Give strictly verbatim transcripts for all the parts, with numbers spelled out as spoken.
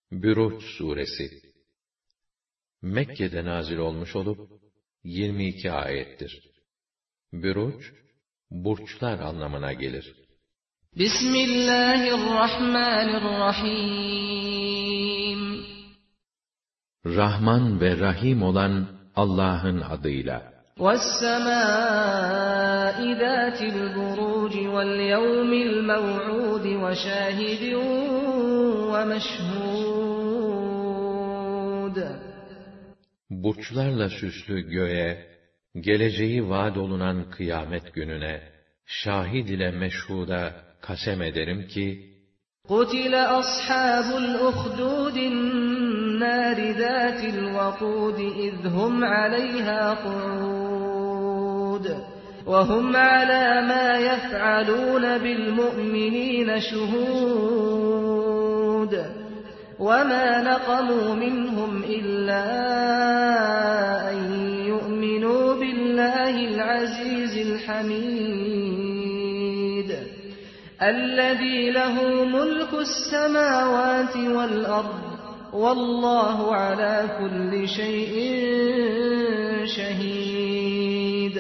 Büruç suresi Mekke'de nazil olmuş olup yirmi iki ayettir. Büruç, burçlar anlamına gelir. Bismillahirrahmanirrahim. Rahman ve Rahim olan Allah'ın adıyla. وَالسَّمَاءِ ذَاتِ الْبُرُوجِ وَالْيَوْمِ الْمَوْعُودِ وَشَاهِدٍ وَمَشْهُودٍ. Burçlarla süslü göğe, geleceği vaad olunan kıyamet gününe, şahid ile meşhuda kasem ederim ki, قُتِلَ أَصْحَابُ الْأُخْدُودِ النَّارِ ذَاتِ الْوَقُودِ إِذْ هُمْ عَلَيْهَا قُعُودٌ وَهُمْ عَلَى مَا يَفْعَلُونَ بِالْمُؤْمِنِينَ شُهُودٌ وَمَا نَقَمُوا مِنْهُمْ إِلَّا أَنْ يُؤْمِنُوا بِاللَّهِ الْعَزِيزِ الْحَمِيدِ الَّذِي لَهُ مُلْكُ السَّمَاوَاتِ وَالْأَرْضِ وَاللّٰهُ عَلَى كُلِّ شَيْءٍ شَهِيدٌ.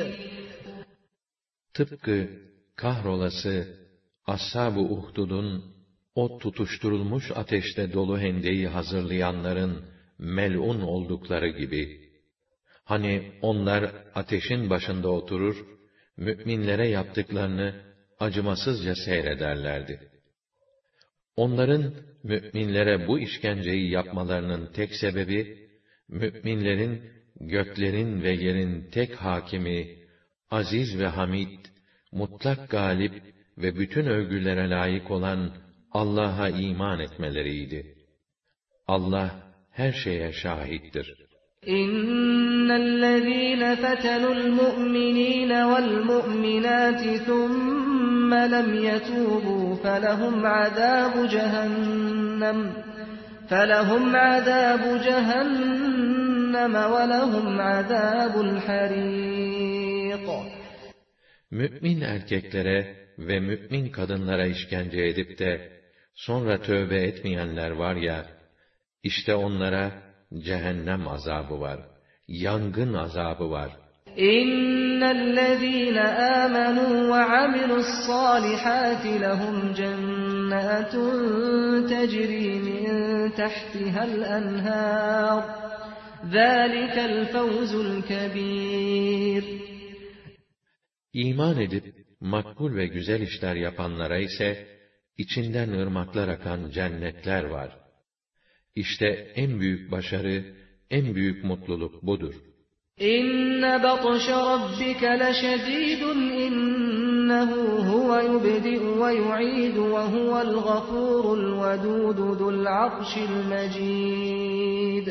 Tıpkı kahrolası Ashab-ı Uhdud'un o tutuşturulmuş ateşte dolu hendeyi hazırlayanların mel'un oldukları gibi, hani onlar ateşin başında oturur, müminlere yaptıklarını acımasızca seyrederlerdi. Onların müminlere bu işkenceyi yapmalarının tek sebebi, müminlerin göklerin ve yerin tek hakimi, aziz ve hamid, mutlak galip ve bütün övgülere layık olan Allah'a iman etmeleriydi. Allah her şeye şahittir. İnnellezîne fetenul mu'minîne vel mu'minâti thumme lem yetûbû felehum azâbu cehennem felehum azâbu cehennem ve lehum azâbul harîq. Mümin erkeklere ve mümin kadınlara işkence edip de sonra tövbe etmeyenler var ya, işte onlara cehennem azabı var, yangın azabı var. İnnellezîne âmenû ve amilussâlihâti lehum cennâtun tecrî min tahtihal enhâr. Zâlikel fevzul kebîr. İman edip makbul ve güzel işler yapanlara ise içinden ırmaklar akan cennetler var. İşte en büyük başarı, en büyük mutluluk budur. İnne batşe rabbike leşedîdun innehu huve yubdi'u ve yu'idu ve huvel gafurul vedûdu zul arşil mecîd.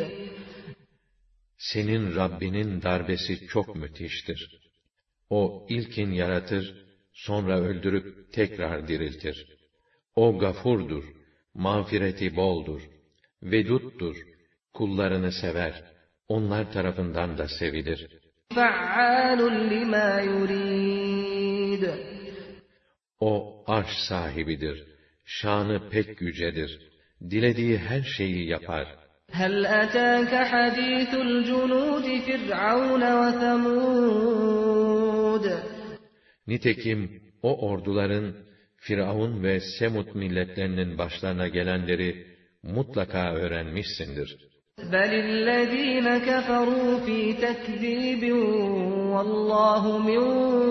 Senin Rabbinin darbesi çok müthiştir. O ilkin yaratır, sonra öldürüp tekrar diriltir. O gafurdur, mağfireti boldur, veduttur, kullarını sever, onlar tarafından da sevilir. Fe'alun lima yurid. O arş sahibidir, şanı pek yücedir, dilediği her şeyi yapar. Hel etâke hadîthul cunûdi Fir'aun ve Semûd. Nitekim o orduların Firavun ve Semud milletlerinin başlarına gelenleri mutlaka öğrenmişsindir. Belillezîne keferû fî tekzîbin vallâhu min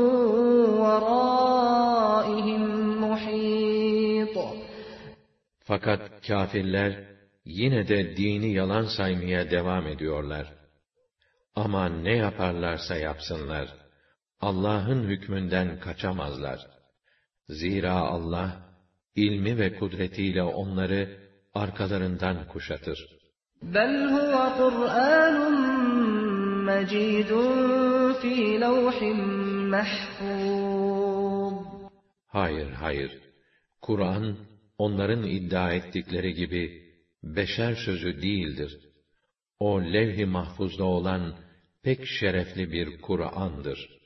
verâihim muhît. Fakat kâfirler yine de dini yalan saymaya devam ediyorlar. Ama ne yaparlarsa yapsınlar, Allah'ın hükmünden kaçamazlar. Zira Allah, ilmi ve kudretiyle onları arkalarından kuşatır. Bel huve Kur'ânun mecîdun fî levhin mahfûz. Hayır, hayır. Kur'an, onların iddia ettikleri gibi beşer sözü değildir. O levh-i mahfuzda olan pek şerefli bir Kur'an'dır.